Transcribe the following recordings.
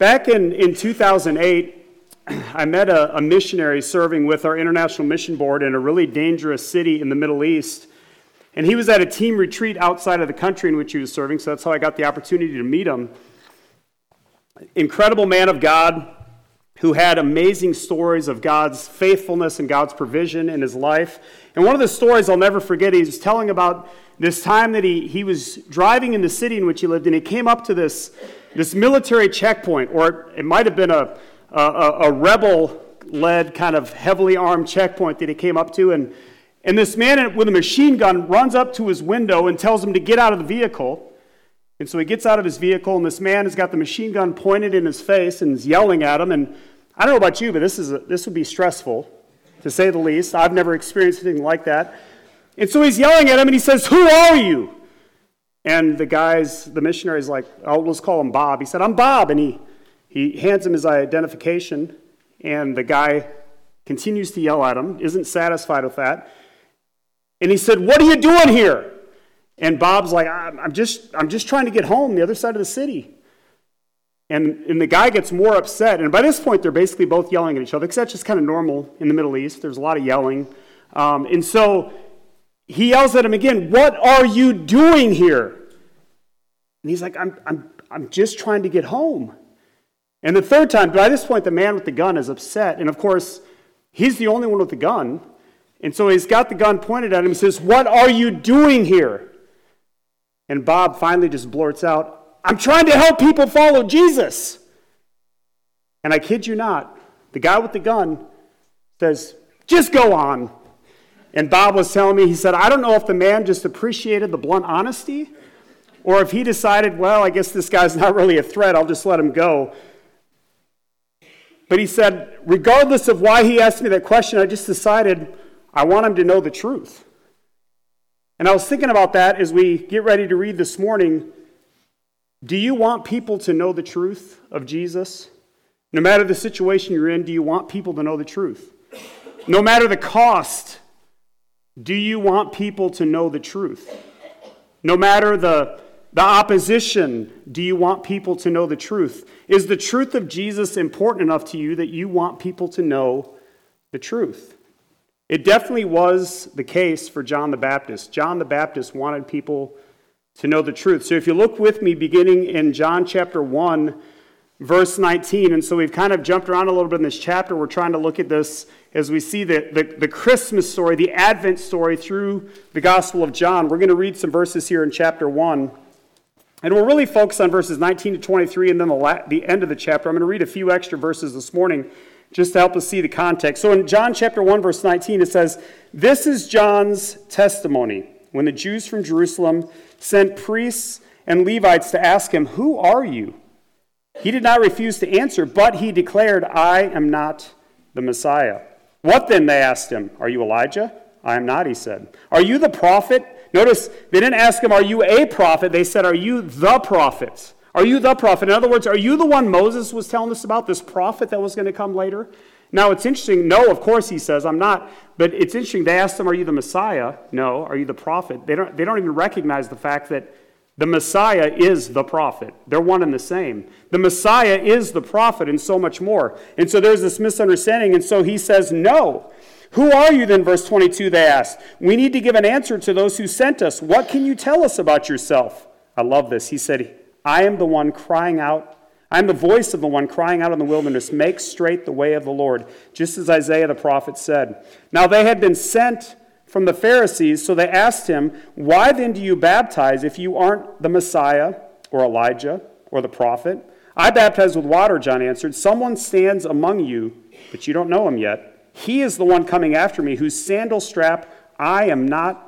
Back in 2008, I met a missionary serving with our International Mission Board in a really dangerous city in the Middle East. And he was at a team retreat outside of the country in which he was serving, so that's how I got the opportunity to meet him. Incredible man of God who had amazing stories of God's faithfulness and God's provision in his life. And one of the stories I'll never forget, he was telling about this time that he was driving in the city in which he lived, and he came up to this military checkpoint, or it might have been a rebel-led kind of heavily armed checkpoint that he came up to, and this man with a machine gun runs up to his window and tells him to get out of the vehicle. And so he gets out of his vehicle, and this man has got the machine gun pointed in his face and is yelling at him. And I don't know about you, but this would be stressful, to say the least. I've never experienced anything like that. And so he's yelling at him, and he says, "Who are you?" And the missionary's like, "Oh, let's call him Bob." He said, "I'm Bob." And he hands him his identification, and the guy continues to yell at him, isn't satisfied with that. And he said, "What are you doing here?" And Bob's like, I'm just trying to get home, the other side of the city. And the guy gets more upset. And by this point, they're basically both yelling at each other, because that's just kind of normal in the Middle East. There's a lot of yelling. And so he yells at him again, "What are you doing here?" And he's like, I'm just trying to get home. And the third time, by this point, the man with the gun is upset. And of course, he's the only one with the gun. And so he's got the gun pointed at him. He says, "What are you doing here?" And Bob finally just blurts out, "I'm trying to help people follow Jesus." And I kid you not, the guy with the gun says, "Just go on." And Bob was telling me, he said, I don't know if the man just appreciated the blunt honesty, or if he decided, well, I guess this guy's not really a threat, I'll just let him go. But he said, regardless of why he asked me that question, I just decided I want him to know the truth. And I was thinking about that as we get ready to read this morning. Do you want people to know the truth of Jesus? No matter the situation you're in, do you want people to know the truth? No matter the cost, do you want people to know the truth? No matter the opposition, do you want people to know the truth? Is the truth of Jesus important enough to you that you want people to know the truth? It definitely was the case for John the Baptist. John the Baptist wanted people to know the truth. So if you look with me beginning in John chapter 1, verse 19, and so we've kind of jumped around a little bit in this chapter. We're trying to look at this as we see the Christmas story, the Advent story through the Gospel of John. We're going to read some verses here in chapter 1. And we'll really focus on verses 19 to 23 and then the end of the chapter. I'm going to read a few extra verses this morning just to help us see the context. So in John chapter 1, verse 19, it says, "This is John's testimony when the Jews from Jerusalem sent priests and Levites to ask him, 'Who are you?' He did not refuse to answer, but he declared, 'I am not the Messiah.' 'What then?' they asked him. 'Are you Elijah?' 'I am not,' he said. 'Are you the prophet?' Notice, they didn't ask him, 'Are you a prophet?' They said, 'Are you the prophet?' Are you the prophet? In other words, are you the one Moses was telling us about, this prophet that was going to come later? Now, it's interesting. No, of course, he says, I'm not. But it's interesting. They asked him, are you the Messiah? No. Are you the prophet? They don't even recognize the fact that the Messiah is the prophet. They're one and the same. The Messiah is the prophet and so much more. And so there's this misunderstanding. And so he says, no. 'Who are you then?' verse 22, they asked. 'We need to give an answer to those who sent us. What can you tell us about yourself?' I love this. He said, 'I am the one crying out. I am the voice of the one crying out in the wilderness. Make straight the way of the Lord,' just as Isaiah the prophet said. Now they had been sent from the Pharisees, so they asked him, 'Why then do you baptize if you aren't the Messiah or Elijah or the prophet?' 'I baptize with water,' John answered. 'Someone stands among you, but you don't know him yet. He is the one coming after me, whose sandal strap I am not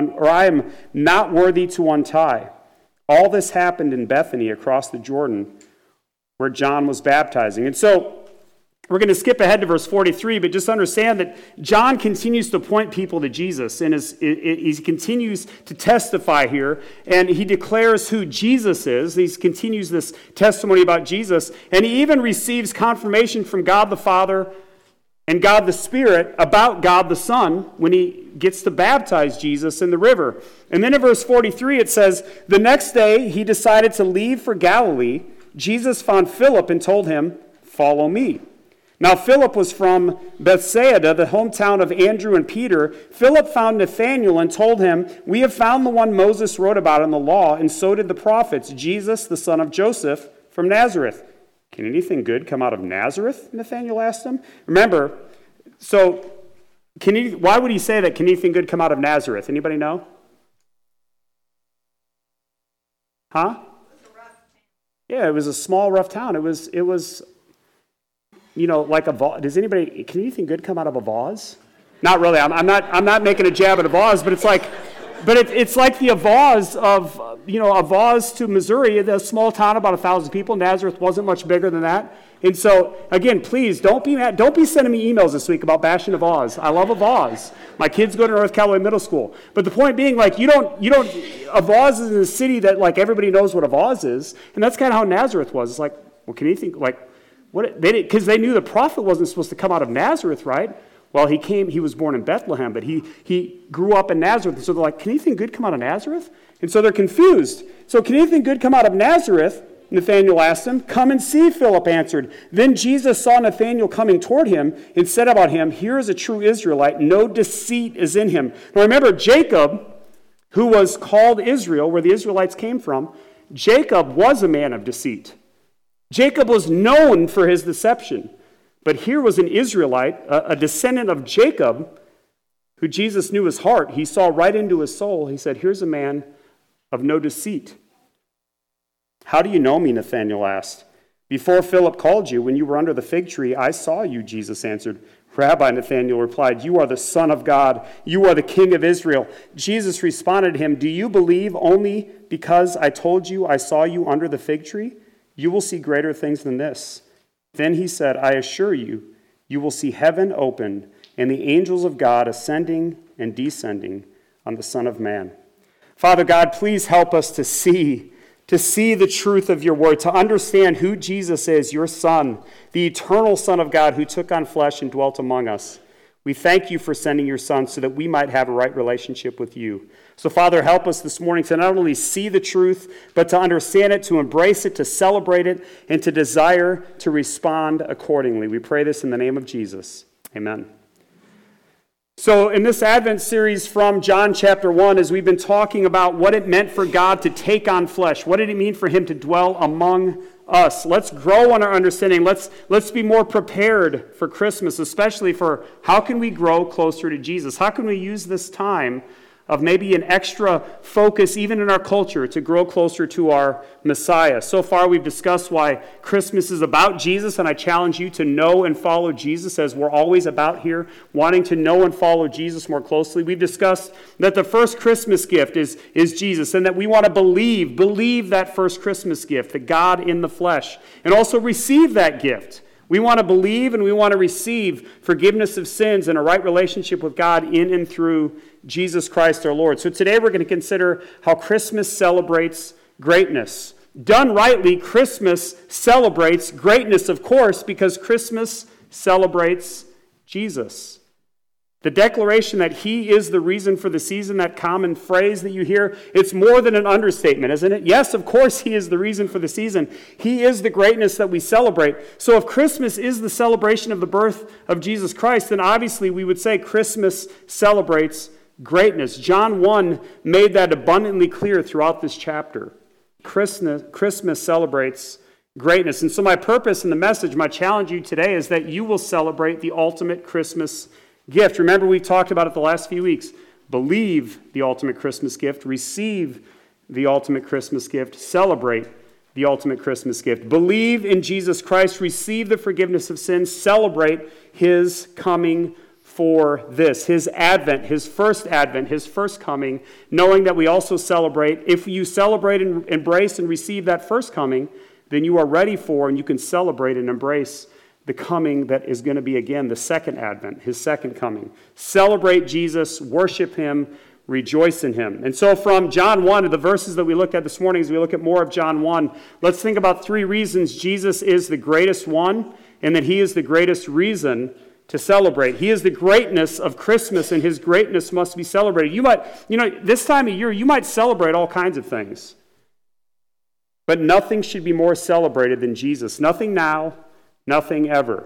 worthy to untie.' All this happened in Bethany across the Jordan, where John was baptizing." And so we're going to skip ahead to verse 43, but just understand that John continues to point people to Jesus, and he continues to testify here, and he declares who Jesus is. He continues this testimony about Jesus, and he even receives confirmation from God the Father and God the Spirit about God the Son when he gets to baptize Jesus in the river. And then in verse 43 it says, "The next day he decided to leave for Galilee, Jesus found Philip and told him, "Follow me." Now Philip was from Bethsaida, the hometown of Andrew and Peter. Philip found Nathanael and told him, "We have found the one Moses wrote about in the law, and so did the prophets, Jesus, the son of Joseph from Nazareth." "Can anything good come out of Nazareth?" Nathanael asked him. Remember, so why would he say that? Can anything good come out of Nazareth? Anybody know? Huh? Yeah, it was a small, rough town. It was, like a vase. Can anything good come out of a vase? Not really. I'm not making a jab at a vase, but it's like the vase of, a vase to Missouri, a small town, about 1,000 people. Nazareth wasn't much bigger than that. And so, again, please, don't be mad. Don't be sending me emails this week about bashing a vase. I love a vase. My kids go to North Callaway Middle School. But the point being, a vase is in a city that, everybody knows what a vase is. And that's kind of how Nazareth was. It's like, well, can anything, because they knew the prophet wasn't supposed to come out of Nazareth, right? Well, he was born in Bethlehem, but he grew up in Nazareth. And so they're like, can anything good come out of Nazareth? And so they're confused. So can anything good come out of Nazareth? Nathanael asked him. "Come and see," Philip answered. Then Jesus saw Nathanael coming toward him and said about him, "Here is a true Israelite. No deceit is in him." Now remember, Jacob, who was called Israel, where the Israelites came from, Jacob was a man of deceit. Jacob was known for his deception. But here was an Israelite, a descendant of Jacob, who Jesus knew his heart. He saw right into his soul. He said, "Here's a man of no deceit." "How do you know me?" Nathanael asked. "Before Philip called you, when you were under the fig tree, I saw you," Jesus answered. "Rabbi," Nathanael replied, "you are the Son of God. You are the King of Israel." Jesus responded to him, "Do you believe only because I told you I saw you under the fig tree? You will see greater things than this." Then he said, "I assure you, you will see heaven opened and the angels of God ascending and descending on the Son of Man." Father God, please help us to see the truth of your word, to understand who Jesus is, your Son, the eternal Son of God who took on flesh and dwelt among us. We thank you for sending your Son so that we might have a right relationship with you. So, Father, help us this morning to not only see the truth, but to understand it, to embrace it, to celebrate it, and to desire to respond accordingly. We pray this in the name of Jesus. Amen. So in this Advent series from John chapter 1, as we've been talking about what it meant for God to take on flesh, what did it mean for him to dwell among us? Let's grow in our understanding. Let's be more prepared for Christmas, especially for how can we grow closer to Jesus? How can we use this time of maybe an extra focus, even in our culture, to grow closer to our Messiah? So far, we've discussed why Christmas is about Jesus, and I challenge you to know and follow Jesus, as we're always about here, wanting to know and follow Jesus more closely. We've discussed that the first Christmas gift is Jesus, and that we want to believe that first Christmas gift, the God in the flesh, and also receive that gift. We want to believe and we want to receive forgiveness of sins and a right relationship with God in and through Jesus Christ our Lord. So today we're going to consider how Christmas celebrates greatness. Done rightly, Christmas celebrates greatness, of course, because Christmas celebrates Jesus. The declaration that he is the reason for the season, that common phrase that you hear, it's more than an understatement, isn't it? Yes, of course, he is the reason for the season. He is the greatness that we celebrate. So if Christmas is the celebration of the birth of Jesus Christ, then obviously we would say Christmas celebrates greatness. John 1 made that abundantly clear throughout this chapter. Christmas celebrates greatness. And so my purpose in the message, my challenge to you today is that you will celebrate the ultimate Christmas gift. Remember, we talked about it the last few weeks. Believe the ultimate Christmas gift. Receive the ultimate Christmas gift. Celebrate the ultimate Christmas gift. Believe in Jesus Christ. Receive the forgiveness of sins. Celebrate his coming for this, his advent, his first coming, knowing that we also celebrate. If you celebrate and embrace and receive that first coming, then you are ready for and you can celebrate and embrace the coming that is going to be, again, the second advent, his second coming. Celebrate Jesus, worship him, rejoice in him. And so from John 1, the verses that we looked at this morning, as we look at more of John 1, let's think about 3 reasons Jesus is the greatest one and that he is the greatest reason to celebrate. He is the greatness of Christmas, and his greatness must be celebrated. This time of year, you might celebrate all kinds of things. But nothing should be more celebrated than Jesus. Nothing now, nothing ever.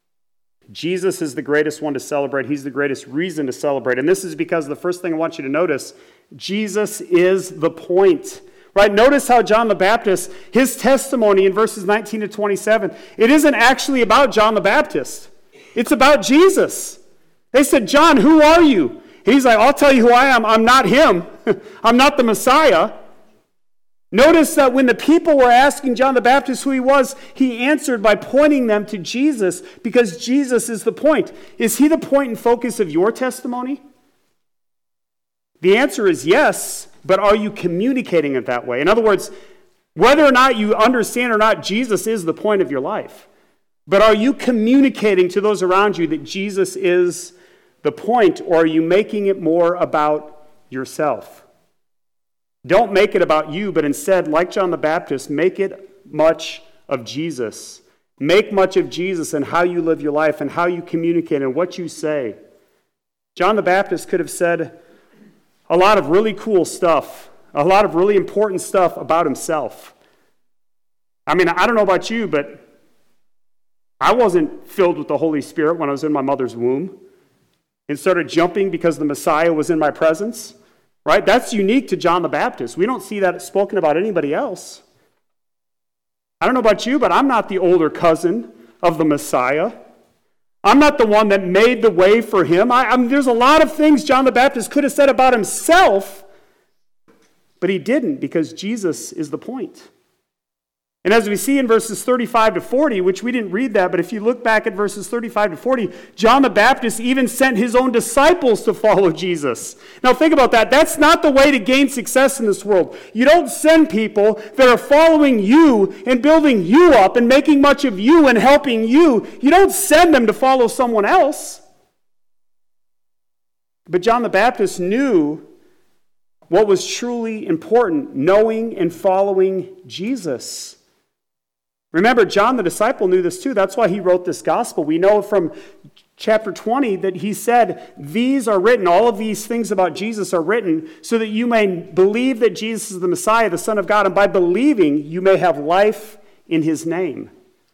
Jesus is the greatest one to celebrate. He's the greatest reason to celebrate. And this is because the first thing I want you to notice, Jesus is the point. Right? Notice how John the Baptist, his testimony in verses 19 to 27, it isn't actually about John the Baptist. It's about Jesus. They said, John, who are you? He's like, I'll tell you who I am. I'm not him. I'm not the Messiah. Notice that when the people were asking John the Baptist who he was, he answered by pointing them to Jesus because Jesus is the point. Is he the point and focus of your testimony? The answer is yes, but are you communicating it that way? In other words, whether or not you understand or not, Jesus is the point of your life. But are you communicating to those around you that Jesus is the point, or are you making it more about yourself? Don't make it about you, but instead, like John the Baptist, make it much of Jesus. Make much of Jesus and how you live your life and how you communicate and what you say. John the Baptist could have said a lot of really cool stuff, a lot of really important stuff about himself. I mean, I don't know about you, but I wasn't filled with the Holy Spirit when I was in my mother's womb and started jumping because the Messiah was in my presence. Right? That's unique to John the Baptist. We don't see that spoken about anybody else. I don't know about you, but I'm not the older cousin of the Messiah. I'm not the one that made the way for him. There's a lot of things John the Baptist could have said about himself, but he didn't because Jesus is the point. And as we see in verses 35 to 40, which we didn't read that, but if you look back at verses 35 to 40, John the Baptist even sent his own disciples to follow Jesus. Now think about that. That's not the way to gain success in this world. You don't send people that are following you and building you up and making much of you and helping you. You don't send them to follow someone else. But John the Baptist knew what was truly important, knowing and following Jesus. Remember, John the disciple knew this too. That's why he wrote this gospel. We know from chapter 20 that he said, these are written, all of these things about Jesus are written so that you may believe that Jesus is the Messiah, the Son of God, and by believing you may have life in his name.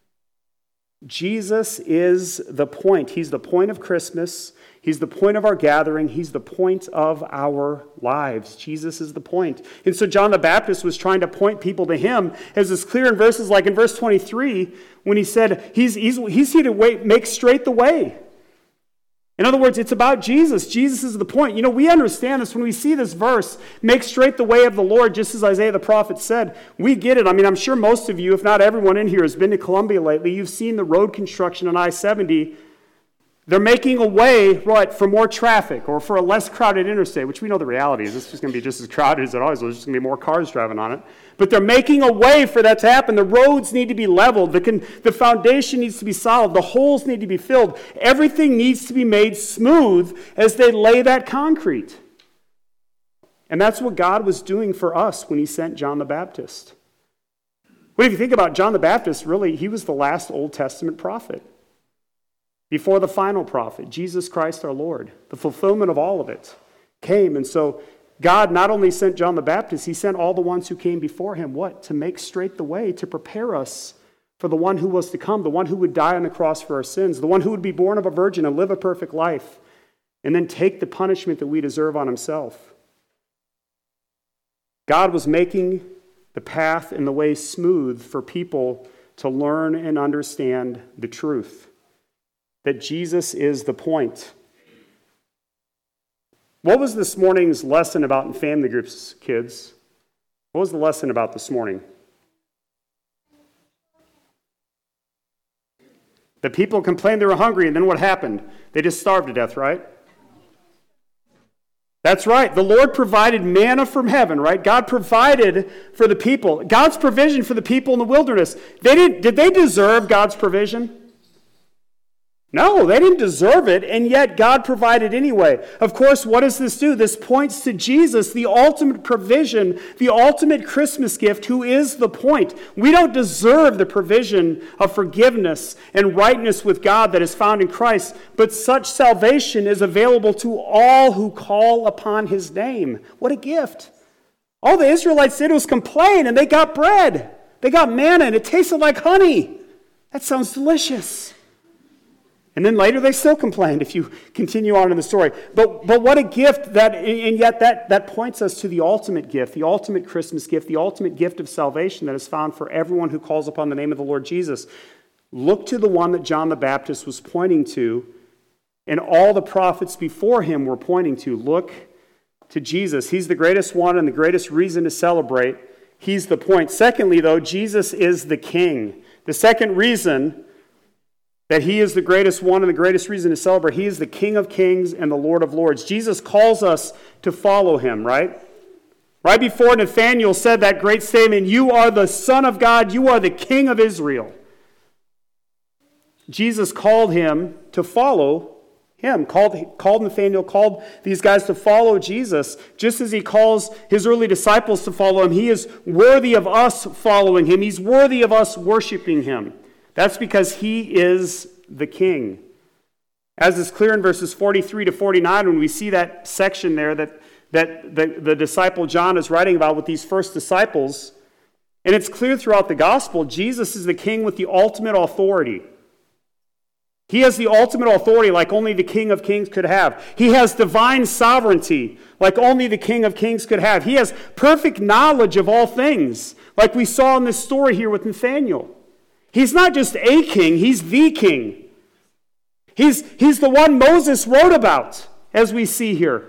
Jesus is the point. He's the point of Christmas. He's the point of our gathering. He's the point of our lives. Jesus is the point. And so John the Baptist was trying to point people to him, as is clear in verses like in verse 23, when he said, he's here to make straight the way. In other words, it's about Jesus. Jesus is the point. You know, we understand this when we see this verse, make straight the way of the Lord, just as Isaiah the prophet said. We get it. I mean, I'm sure most of you, if not everyone in here, has been to Columbia lately. You've seen the road construction on I-70. They're making a way, right, for more traffic or for a less crowded interstate, which we know the reality is. It's just going to be just as crowded as it always was. There's just going to be more cars driving on it. But they're making a way for that to happen. The roads need to be leveled. The foundation needs to be solid. The holes need to be filled. Everything needs to be made smooth as they lay that concrete. And that's what God was doing for us when he sent John the Baptist. Well, if you think about John the Baptist, really, he was the last Old Testament prophet. Before the final prophet, Jesus Christ our Lord, the fulfillment of all of it came. And so God not only sent John the Baptist, he sent all the ones who came before him. What? To make straight the way, to prepare us for the one who was to come, the one who would die on the cross for our sins, the one who would be born of a virgin and live a perfect life, and then take the punishment that we deserve on himself. God was making the path and the way smooth for people to learn and understand the truth. That Jesus is the point. What was this morning's lesson about in family groups, kids? What was the lesson about this morning? The people complained they were hungry, and then what happened? They just starved to death, right? That's right. The Lord provided manna from heaven, right? God provided for the people. God's provision for the people in the wilderness. Did they deserve God's provision? No, they didn't deserve it, and yet God provided anyway. Of course, what does this do? This points to Jesus, the ultimate provision, the ultimate Christmas gift, who is the point. We don't deserve the provision of forgiveness and rightness with God that is found in Christ, but such salvation is available to all who call upon his name. What a gift. All the Israelites did was complain, and they got bread. They got manna and it tasted like honey. That sounds delicious. And then later they still complained if you continue on in the story. But what a gift and yet that points us to the ultimate gift, the ultimate Christmas gift, the ultimate gift of salvation that is found for everyone who calls upon the name of the Lord Jesus. Look to the one that John the Baptist was pointing to, and all the prophets before him were pointing to. Look to Jesus. He's the greatest one and the greatest reason to celebrate. He's the point. Secondly, though, Jesus is the King. The second reason that he is the greatest one and the greatest reason to celebrate, he is the King of Kings and the Lord of Lords. Jesus calls us to follow him, right? Right before Nathanael said that great statement, "You are the Son of God, you are the King of Israel." Jesus called him to follow him, called Nathanael, called these guys to follow Jesus, just as he calls his early disciples to follow him. He is worthy of us following him. He's worthy of us worshiping him. That's because he is the King. As is clear in verses 43 to 49, when we see that section there that the disciple John is writing about with these first disciples, and it's clear throughout the gospel, Jesus is the King with the ultimate authority. He has the ultimate authority like only the King of Kings could have. He has divine sovereignty like only the King of Kings could have. He has perfect knowledge of all things like we saw in this story here with Nathanael. He's not just a king, he's the king. He's the one Moses wrote about, as we see here.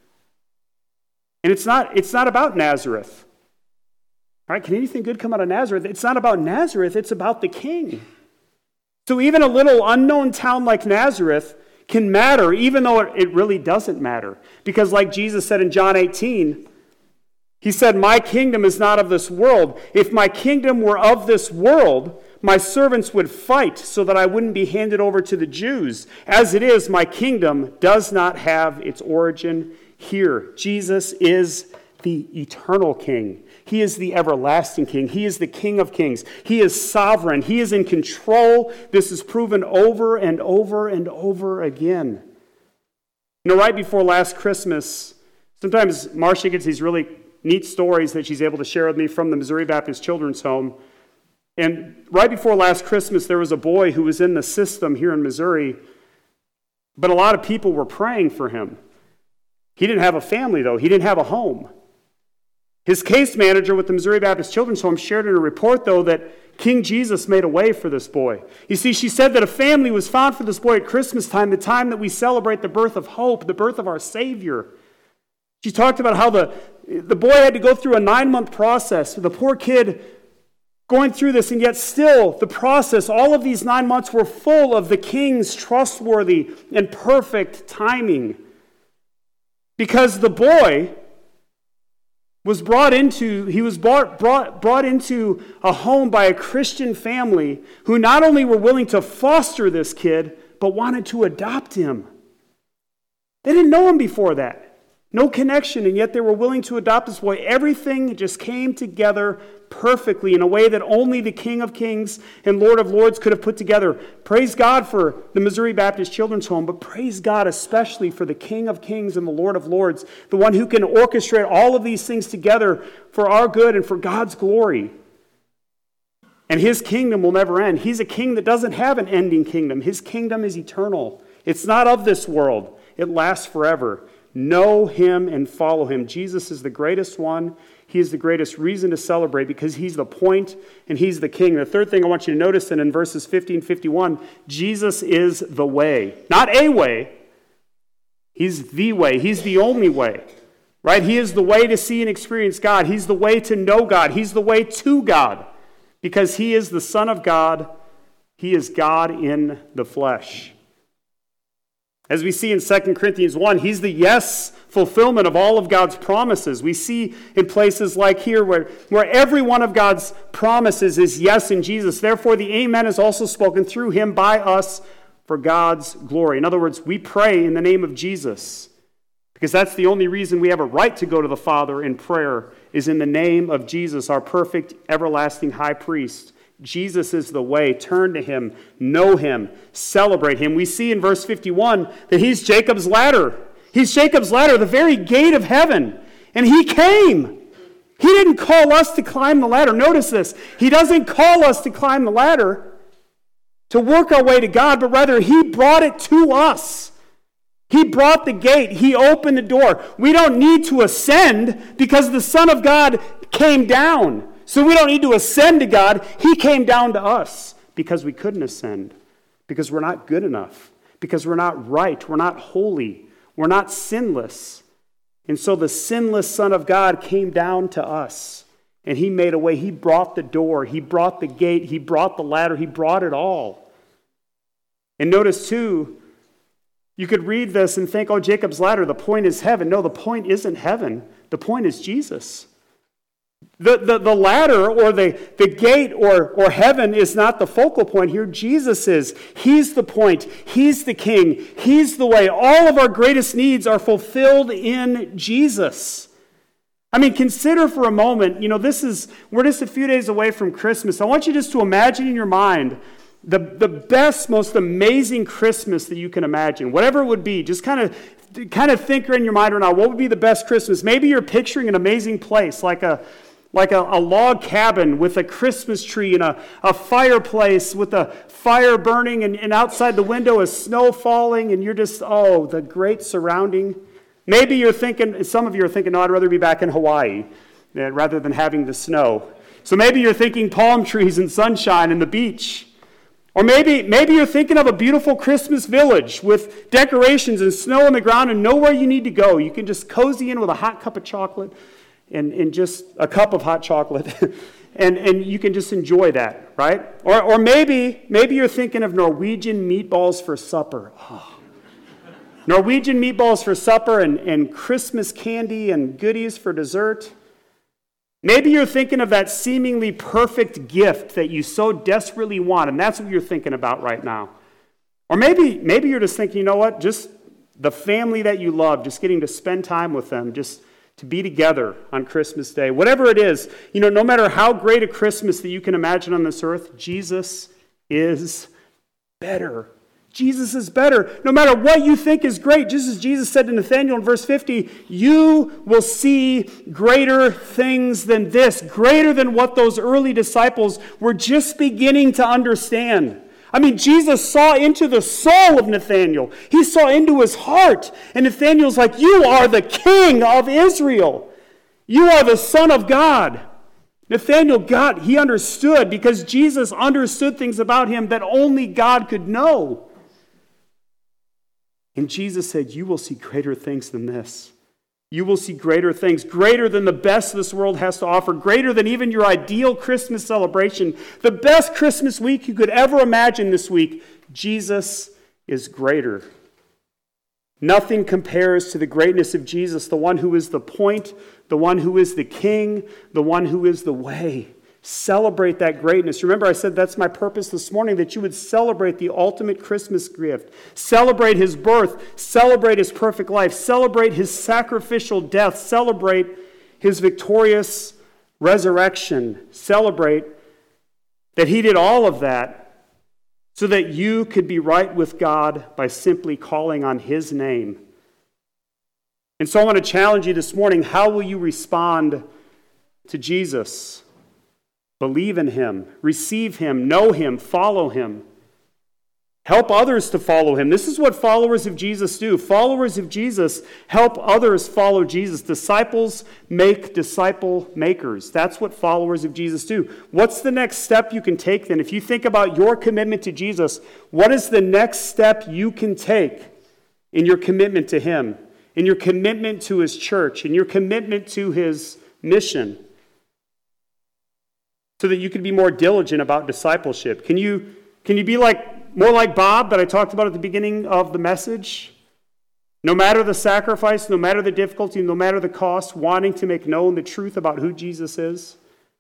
And it's not about Nazareth. All right, can anything good come out of Nazareth? It's not about Nazareth, it's about the king. So even a little unknown town like Nazareth can matter, even though it really doesn't matter. Because like Jesus said in John 18, he said, "My kingdom is not of this world. If my kingdom were of this world, my servants would fight so that I wouldn't be handed over to the Jews. As it is, my kingdom does not have its origin here." Jesus is the eternal King. He is the everlasting King. He is the King of Kings. He is sovereign. He is in control. This is proven over and over and over again. You know, right before last Christmas, sometimes Marcia gets these really neat stories that she's able to share with me from the Missouri Baptist Children's Home. And right before last Christmas, there was a boy who was in the system here in Missouri, but a lot of people were praying for him. He didn't have a family, though. He didn't have a home. His case manager with the Missouri Baptist Children's Home shared in a report, though, that King Jesus made a way for this boy. You see, she said that a family was found for this boy at Christmas time, the time that we celebrate the birth of hope, the birth of our Savior. She talked about how the boy had to go through a 9-month process. The poor kid going through this, and yet still the process, all of these 9 months were full of the King's trustworthy and perfect timing. Because the boy was brought into a home by a Christian family who not only were willing to foster this kid, but wanted to adopt him. They didn't know him before that. No connection, and yet they were willing to adopt this boy. Everything just came together perfectly in a way that only the King of Kings and Lord of Lords could have put together. Praise God for the Missouri Baptist Children's Home, but praise God especially for the King of Kings and the Lord of Lords, the one who can orchestrate all of these things together for our good and for God's glory. And his kingdom will never end. He's a king that doesn't have an ending kingdom. His kingdom is eternal. It's not of this world. It lasts forever. Know him and follow him. Jesus is the greatest one. He is the greatest reason to celebrate because he's the point and he's the king. The third thing I want you to notice in verses 50 and 51, Jesus is the way. Not a way. He's the way. He's the only way. Right? He is the way to see and experience God. He's the way to know God. He's the way to God because he is the Son of God. He is God in the flesh. As we see in 2 Corinthians 1, he's the yes fulfillment of all of God's promises. We see in places like here where every one of God's promises is yes in Jesus. Therefore, the amen is also spoken through him by us for God's glory. In other words, we pray in the name of Jesus because that's the only reason we have a right to go to the Father in prayer is in the name of Jesus, our perfect, everlasting high priest. Jesus is the way. Turn to him, know him, celebrate him. We see in verse 51 that he's Jacob's ladder. He's Jacob's ladder, the very gate of heaven. And he came. He didn't call us to climb the ladder. Notice this. He doesn't call us to climb the ladder to work our way to God, but rather He brought it to us. He brought the gate. He opened the door. We don't need to ascend because the Son of God came down. So we don't need to ascend to God. He came down to us because we couldn't ascend, because we're not good enough, because we're not right, we're not holy, we're not sinless. And so the sinless Son of God came down to us, and He made a way. He brought the door. He brought the gate. He brought the ladder. He brought it all. And notice, too, you could read this and think, oh, Jacob's ladder, the point is heaven. No, the point isn't heaven. The point is Jesus. The ladder or the gate or heaven is not the focal point here. Jesus is. He's the point. He's the King. He's the way. All of our greatest needs are fulfilled in Jesus. I mean, consider for a moment, we're just a few days away from Christmas. I want you just to imagine in your mind the best, most amazing Christmas that you can imagine. Whatever it would be, just kind of think in your mind right now, what would be the best Christmas? Maybe you're picturing an amazing place, like a log cabin with a Christmas tree and a fireplace with a fire burning and outside the window is snow falling and you're just, the great surrounding. Maybe you're thinking, some of you are thinking, no, I'd rather be back in Hawaii rather than having the snow. So maybe you're thinking palm trees and sunshine and the beach. Or maybe you're thinking of a beautiful Christmas village with decorations and snow on the ground and nowhere you need to go. You can just cozy in with a hot cup of chocolate and just a cup of hot chocolate and you can just enjoy that, right? Or maybe you're thinking of Norwegian meatballs for supper. Oh. Norwegian meatballs for supper and Christmas candy and goodies for dessert. Maybe you're thinking of that seemingly perfect gift that you so desperately want, and that's what you're thinking about right now. Or maybe you're just thinking, you know what, just the family that you love, just getting to spend time with them, just to be together on Christmas Day. Whatever it is, no matter how great a Christmas that you can imagine on this earth, Jesus is better. Jesus is better. No matter what you think is great, just as Jesus said to Nathanael in verse 50, you will see greater things than this, greater than what those early disciples were just beginning to understand. I mean, Jesus saw into the soul of Nathanael. He saw into his heart. And Nathanael's like, you are the King of Israel. You are the Son of God. Nathanael he understood because Jesus understood things about him that only God could know. And Jesus said, you will see greater things than this. You will see greater things, greater than the best this world has to offer, greater than even your ideal Christmas celebration. The best Christmas week you could ever imagine this week, Jesus is greater. Nothing compares to the greatness of Jesus, the one who is the point, the one who is the King, the one who is the way. Celebrate that greatness. Remember, I said that's my purpose this morning, that you would celebrate the ultimate Christmas gift. Celebrate his birth. Celebrate his perfect life. Celebrate his sacrificial death. Celebrate his victorious resurrection. Celebrate that he did all of that so that you could be right with God by simply calling on his name. And so I want to challenge you this morning, how will you respond to Jesus? Believe in him, receive him, know him, follow him. Help others to follow him. This is what followers of Jesus do. Followers of Jesus help others follow Jesus. Disciples make disciple makers. That's what followers of Jesus do. What's the next step you can take then? If you think about your commitment to Jesus, what is the next step you can take in your commitment to him, in your commitment to his church, in your commitment to his mission? So that you can be more diligent about discipleship. Can you be more like Bob that I talked about at the beginning of the message? No matter the sacrifice, no matter the difficulty, no matter the cost, wanting to make known the truth about who Jesus is?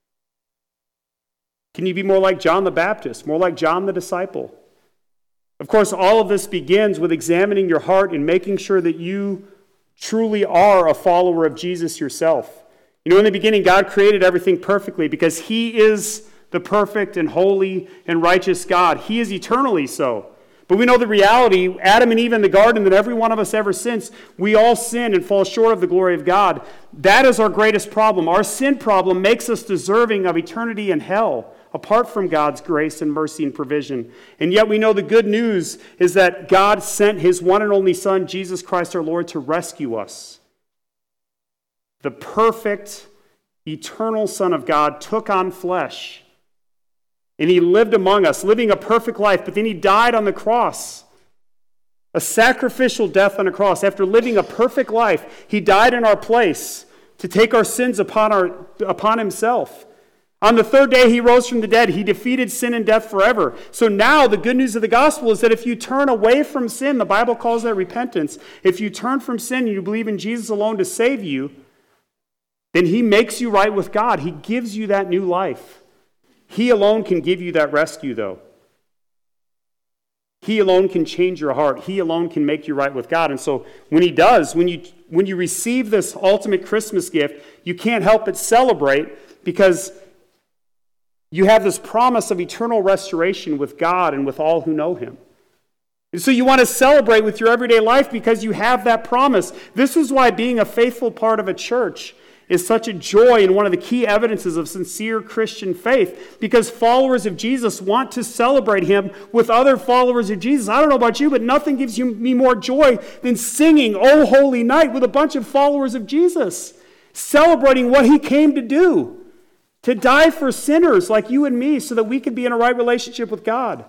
Can you be more like John the Baptist, more like John the disciple? Of course, all of this begins with examining your heart and making sure that you truly are a follower of Jesus yourself. In the beginning, God created everything perfectly because he is the perfect and holy and righteous God. He is eternally so. But we know the reality, Adam and Eve in the garden, that every one of us ever since, we all sin and fall short of the glory of God. That is our greatest problem. Our sin problem makes us deserving of eternity in hell, apart from God's grace and mercy and provision. And yet we know the good news is that God sent his one and only Son, Jesus Christ our Lord, to rescue us. The perfect, eternal Son of God took on flesh. And he lived among us, living a perfect life, but then he died on the cross. A sacrificial death on a cross. After living a perfect life, he died in our place to take our sins upon himself. On the third day, he rose from the dead. He defeated sin and death forever. So now the good news of the gospel is that if you turn away from sin, the Bible calls that repentance. If you turn from sin and you believe in Jesus alone to save you, then he makes you right with God. He gives you that new life. He alone can give you that rescue, though. He alone can change your heart. He alone can make you right with God. And so when he does, when you receive this ultimate Christmas gift, you can't help but celebrate because you have this promise of eternal restoration with God and with all who know him. And so you want to celebrate with your everyday life because you have that promise. This is why being a faithful part of a church is such a joy and one of the key evidences of sincere Christian faith, because followers of Jesus want to celebrate him with other followers of Jesus. I don't know about you, but nothing gives me more joy than singing "O Holy Night" with a bunch of followers of Jesus, celebrating what he came to do, to die for sinners like you and me so that we could be in a right relationship with God.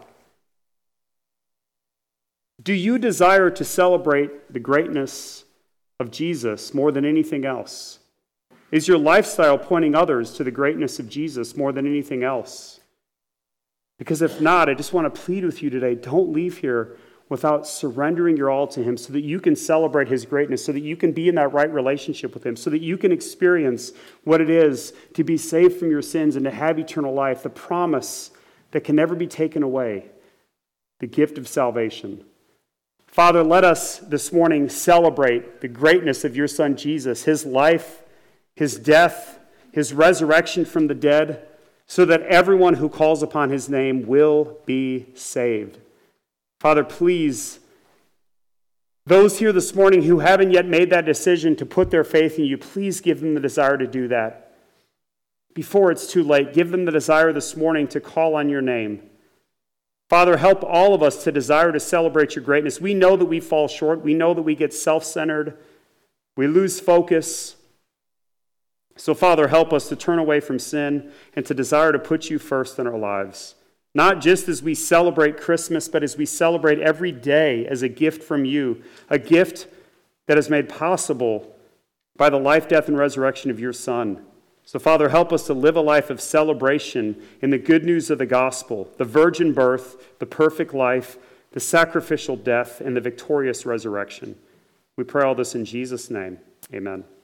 Do you desire to celebrate the greatness of Jesus more than anything else? Is your lifestyle pointing others to the greatness of Jesus more than anything else? Because if not, I just want to plead with you today, don't leave here without surrendering your all to him so that you can celebrate his greatness, so that you can be in that right relationship with him, so that you can experience what it is to be saved from your sins and to have eternal life, the promise that can never be taken away, the gift of salvation. Father, let us this morning celebrate the greatness of your Son Jesus, his life, his death, his resurrection from the dead, so that everyone who calls upon his name will be saved. Father, please, those here this morning who haven't yet made that decision to put their faith in you, please give them the desire to do that. Before it's too late, give them the desire this morning to call on your name. Father, help all of us to desire to celebrate your greatness. We know that we fall short. We know that we get self-centered. We lose focus. So, Father, help us to turn away from sin and to desire to put you first in our lives. Not just as we celebrate Christmas, but as we celebrate every day as a gift from you, a gift that is made possible by the life, death, and resurrection of your Son. So, Father, help us to live a life of celebration in the good news of the gospel, the virgin birth, the perfect life, the sacrificial death, and the victorious resurrection. We pray all this in Jesus' name. Amen.